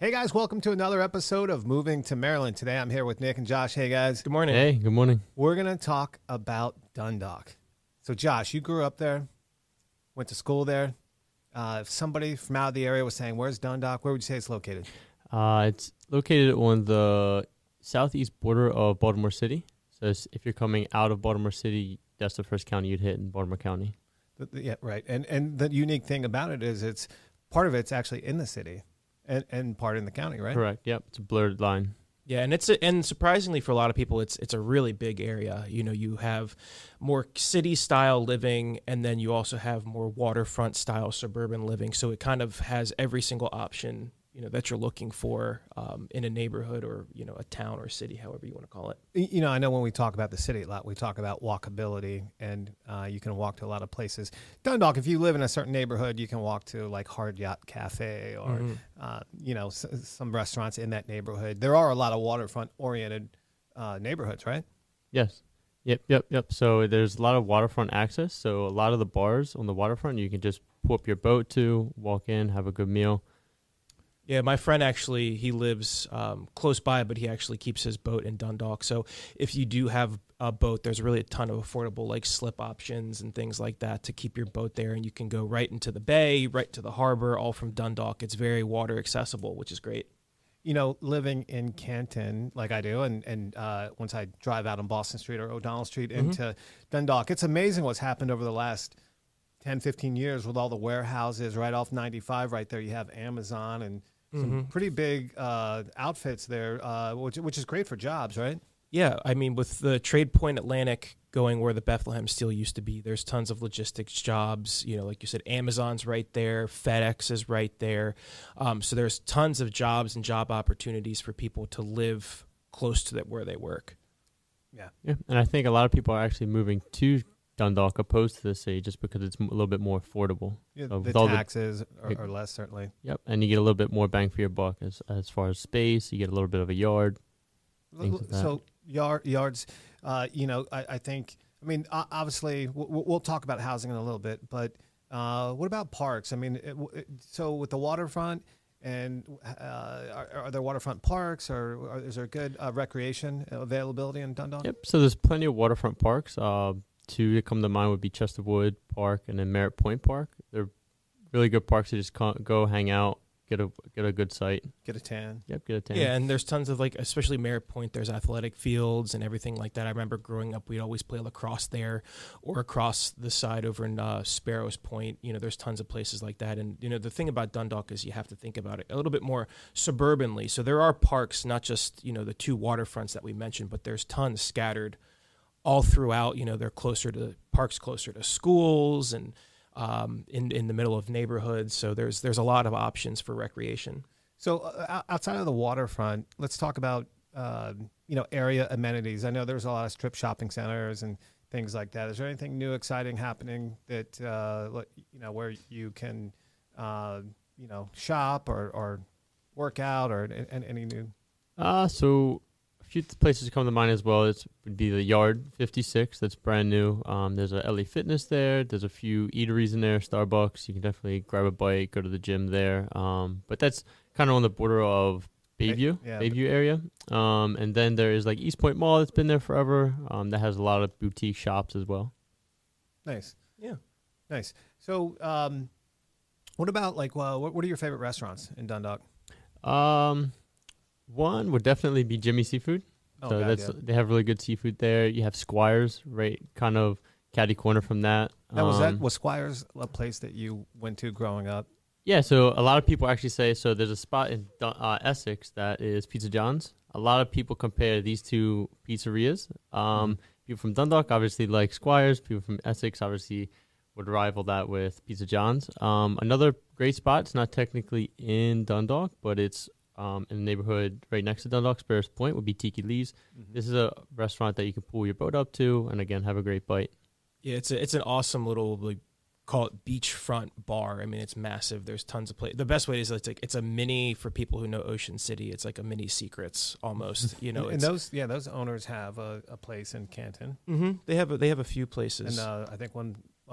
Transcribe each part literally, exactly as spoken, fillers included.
Hey guys, welcome to another episode of Moving to Maryland. Today I'm here with Nick and Josh. Hey guys. Good morning. Hey, good morning. We're going to talk about Dundalk. So Josh, you grew up there, went to school there. Uh, if somebody from out of the area was saying, where's Dundalk? Where would you say it's located? Uh, it's located on the southeast border of Baltimore City. So it's- if you're coming out of Baltimore City, that's the first county you'd hit in Baltimore County. The- the- Yeah, right. And and the unique thing about it is it's part of it's actually in the city and, and part in the county, right? Correct. Yep. It's a blurred line. Yeah, and it's a, and surprisingly for a lot of people, it's it's a really big area. You know, you have more city style living, and then you also have more waterfront style suburban living. So it kind of has every single option, you know, that you're looking for um, in a neighborhood or, you know, a town or city, however you want to call it. Y- You know, I know when we talk about the city a lot, we talk about walkability, and uh, you can walk to a lot of places. Dundalk, if you live in a certain neighborhood, you can walk to like Hard Yacht Cafe or, Mhm. uh, you know, s- some restaurants in that neighborhood. There are a lot of waterfront-oriented uh, neighborhoods, right? Yes. Yep, yep, yep. So there's a lot of waterfront access. So a lot of the bars on the waterfront, you can just pull up your boat to, walk in, have a good meal. Yeah, my friend actually, he lives um, close by, but he actually keeps his boat in Dundalk. So if you do have a boat, there's really a ton of affordable like slip options and things like that to keep your boat there. And you can go right into the bay, right to the harbor, all from Dundalk. It's very water accessible, which is great. You know, living in Canton like I do, and, and uh, once I drive out on Boston Street or O'Donnell Street into Dundalk, it's amazing what's happened over the last ten, fifteen years with all the warehouses right off ninety-five right there. You have Amazon and some pretty big uh, outfits there, uh, which, which is great for jobs, right? Yeah, I mean, with the Trade Point Atlantic going where the Bethlehem Steel used to be, there's tons of logistics jobs. You know, like you said, Amazon's right there, FedEx is right there. Um, so there's tons of jobs and job opportunities for people to live close to that where they work. Yeah. Yeah. And I think a lot of people are actually moving to Dundalk opposed to the city just because it's m- a little bit more affordable. Yeah, So the with all the- taxes are, are less, certainly. Yep. And you get a little bit more bang for your buck as, as far as space. You get a little bit of a yard. Things like that. So yard, yards, uh, you know, I, I think, I mean, o- obviously, we'll, we'll talk about housing in a little bit, but uh, what about parks? I mean, it, it, so with the waterfront, and uh, are, are there waterfront parks, or, or is there good uh, recreation availability in Dundalk? Yep. So there's plenty of waterfront parks. Uh, two that come to mind would be Chesterwood Park and then Merritt Point Park. They're really good parks to just co- go hang out, get a get a good site. Get a tan. Yep, get a tan. Yeah, and there's tons of like, especially Merritt Point, there's athletic fields and everything like that. I remember growing up, we'd always play lacrosse there or across the side over in uh, Sparrows Point. You know, there's tons of places like that. And, you know, the thing about Dundalk is you have to think about it a little bit more suburbanly. So there are parks, not just, you know, the two waterfronts that we mentioned, but there's tons scattered all throughout. You know, they're closer to parks, closer to schools and um, in, in the middle of neighborhoods. So there's there's a lot of options for recreation. So uh, outside of the waterfront, let's talk about uh, you know, area amenities. I know there's a lot of strip shopping centers and things like that. Is there anything new, exciting happening that uh, like, you know, where you can uh, you know, shop or, or work out, or a- a- any new? Uh, so a few th- places come to mind as well. It would be the Yard fifty-six. That's brand new. Um, there's a L A Fitness there. There's a few eateries in there, Starbucks. You can definitely grab a bite, go to the gym there. Um, but that's kind of on the border of Bayview, yeah. Bayview area. Um, and then there is like East Point Mall that's been there forever. Um, that has a lot of boutique shops as well. Nice. Yeah. Nice. So um, what about like, well, what, what are your favorite restaurants in Dundalk? Um, one would definitely be Jimmy Seafood. Oh, so God, that's yeah. they have really good seafood there. You have Squires, right, kind of catty corner from that. Now, was that Um, was Squires a place that you went to growing up? Yeah, so a lot of people actually say, so there's a spot in Dun- uh, Essex that is Pizza John's. A lot of people compare these two pizzerias. Um, People from Dundalk obviously like Squires. People from Essex obviously would rival that with Pizza John's. Um, another great spot, it's not technically in Dundalk, but it's um, in the neighborhood right next to Dundalk, Sparrows Point, would be Tiki Lee's. This is a restaurant that you can pull your boat up to and, again, have a great bite. Yeah, it's a, it's an awesome little, like, call it beachfront bar. I mean, it's massive. There's tons of places. The best way is it's like it's a mini, for people who know Ocean City, it's like a mini Secrets almost. You know, and it's, those yeah, those owners have a, a place in Canton, hmm they have a, they have a few places. and uh, I think one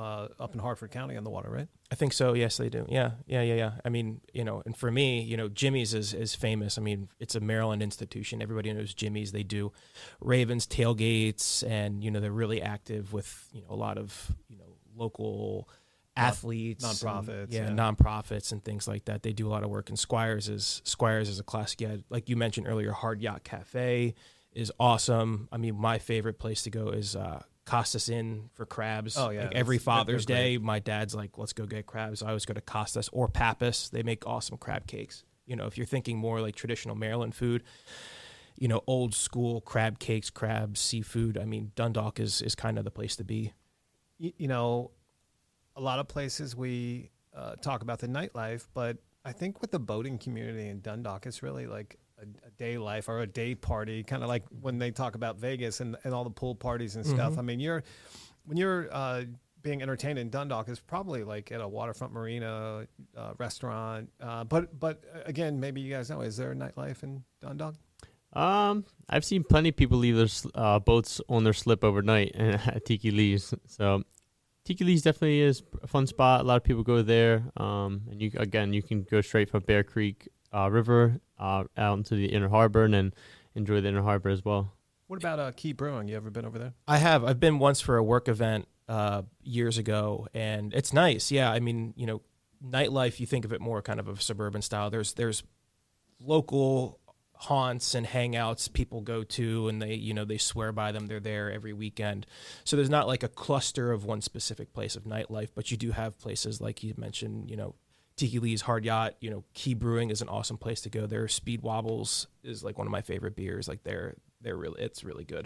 uh, up in Hartford County on the water, right? I think so. Yes, they do. Yeah, yeah, yeah, yeah. I mean, you know, and for me, you know, Jimmy's is, is famous. I mean, it's a Maryland institution. Everybody knows Jimmy's. They do Ravens tailgates, and you know, they're really active with you know a lot of you know local athletes, nonprofits, and, yeah, yeah. nonprofits and things like that. They do a lot of work. And Squires is Squires is a classic. Yeah, like you mentioned earlier, Hard Yacht Cafe is awesome. I mean, my favorite place to go is uh, Costas Inn for crabs. Oh, yeah, like every that's- Father's they're Day, my dad's like, let's go get crabs. I always go to Costas or Pappas. They make awesome crab cakes. You know, if you're thinking more like traditional Maryland food, you know, old school crab cakes, crabs, seafood. I mean, Dundalk is is kind of the place to be. You, you know, a lot of places we uh, talk about the nightlife, but I think with the boating community in Dundalk, it's really like a, a day life or a day party, kind of like when they talk about Vegas and, and all the pool parties and stuff. Mhm. I mean, you're when you're uh, being entertained in Dundalk, it's probably like at a waterfront marina uh, restaurant. Uh, but but uh, again, maybe you guys know, is there a nightlife in Dundalk? Um, I've seen plenty of people leave their s- uh, boats on their slip overnight at Tiki Lee's. So Tiki Lee's definitely is a fun spot. A lot of people go there. Um, and you again, you can go straight from Bear Creek uh, River uh, out into the Inner Harbor and then enjoy the Inner Harbor as well. What about uh, Key Brewing? You ever been over there? I have. I've been once for a work event uh, years ago, and it's nice. Yeah, I mean, you know, nightlife. You think of it more kind of a suburban style. There's there's local haunts and hangouts people go to, and they you know they swear by them. They're there every weekend. So there's not like a cluster of one specific place of nightlife, but you do have places like you mentioned. You know, Tiki Lee's, Hard Yacht. You know, Key Brewing is an awesome place to go. Their Speed Wobbles is like one of my favorite beers. Like they're they're really it's really good.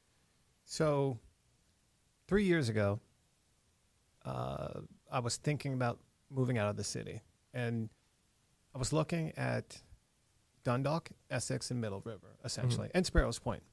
So, three years ago, uh, I was thinking about moving out of the city, and I was looking at Dundalk, Essex, and Middle River, essentially, and Sparrows Point.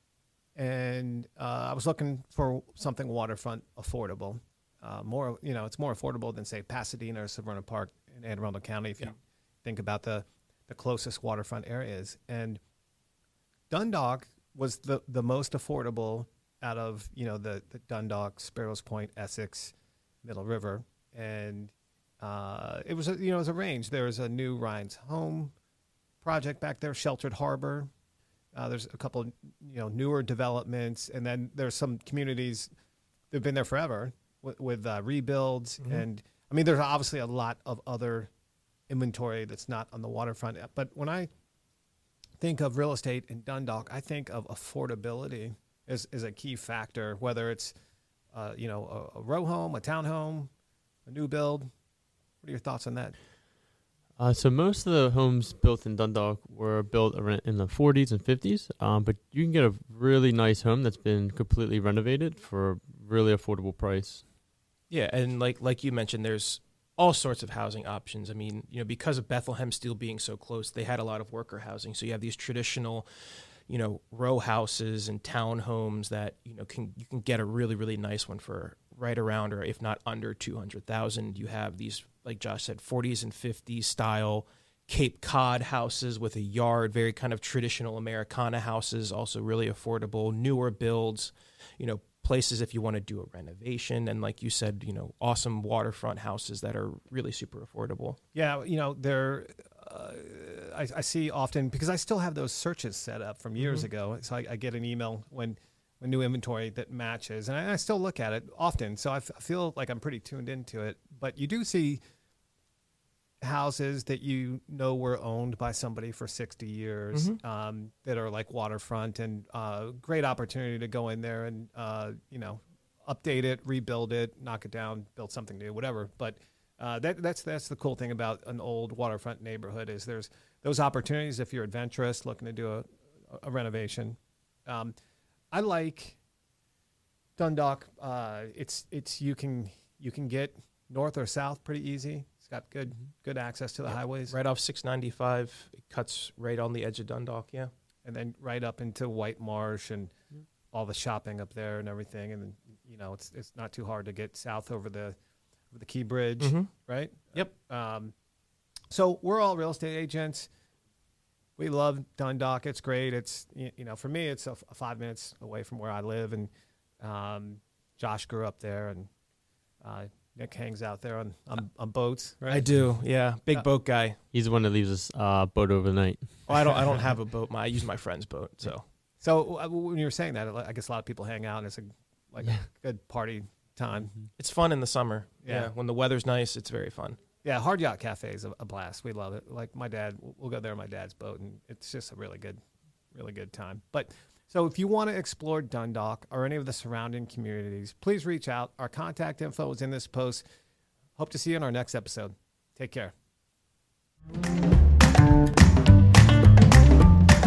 And uh, I was looking for something waterfront affordable. Uh, more, you know, it's more affordable than, say, Pasadena or Severna Park in Anne Arundel County, if Yeah. you think about the, the closest waterfront areas. And Dundalk was the, the most affordable out of, you know, the, the Dundalk, Sparrows Point, Essex, Middle River. And uh, it was, a, you know, it was a range. There was a new Ryan's Home project back there, Sheltered Harbor. Uh, there's a couple, you know, newer developments. And then there's some communities that have been there forever with, with uh, rebuilds. Mhm. And, I mean, there's obviously a lot of other inventory that's not on the waterfront. But when I think of real estate in Dundalk, I think of affordability as, as a key factor, whether it's, uh, you know, a, a row home, a townhome, a new build. What are your thoughts on that? Uh, so most of the homes built in Dundalk were built around in the forties and fifties, um, but you can get a really nice home that's been completely renovated for a really affordable price. Yeah, and like like you mentioned, there's all sorts of housing options. I mean, you know, because of Bethlehem Steel being so close, they had a lot of worker housing. So you have these traditional, you know, row houses and townhomes that you know can you can get a really really nice one for right around or if not under two hundred thousand. You have these, like Josh said, forties and fifties style Cape Cod houses with a yard, very kind of traditional Americana houses, also really affordable, newer builds, you know, places if you want to do a renovation. And like you said, you know, awesome waterfront houses that are really super affordable. Yeah, you know, there, uh, I, I see often, because I still have those searches set up from years Mhm. ago. So I, I get an email when, when new inventory that matches, and I, I still look at it often. So I, f- I feel like I'm pretty tuned into it. But you do see houses that you know were owned by somebody for sixty years, Mhm. um, that are like waterfront, and uh, great opportunity to go in there and, uh, you know, update it, rebuild it, knock it down, build something new, whatever. But uh, that, that's that's the cool thing about an old waterfront neighborhood is there's those opportunities if you're adventurous, looking to do a, a renovation. Um, I like Dundalk. Uh, it's it's you can you can get north or south pretty easy. It's got good good access to the Yep. highways, Right off six ninety-five, it cuts right on the edge of Dundalk, yeah. and then right up into White Marsh and Yeah. all the shopping up there and everything. And then, you know, it's it's not too hard to get south over the over the Key Bridge, right? Yep. Um, so we're all real estate agents. We love Dundalk. It's great. It's, y- you know, for me, it's a, f- five minutes away from where I live. And um, Josh grew up there. And Uh, Nick hangs out there on on, on boats, right? I do, yeah. Big Yeah. boat guy. He's the one that leaves his uh, boat overnight. Oh, I don't. I don't have a boat. My I use my friend's boat. So So uh, when you were saying that, I guess a lot of people hang out, and it's a, like Yeah. a good party time. it's fun in the summer. Yeah. Yeah. When the weather's nice, it's very fun. Yeah, Hard Yacht Cafe is a, a blast. We love it. Like my dad, we'll go there on my dad's boat, and it's just a really good, really good time. But so if you want to explore Dundalk or any of the surrounding communities, please reach out. Our contact info is in this post. Hope to see you in our next episode. Take care.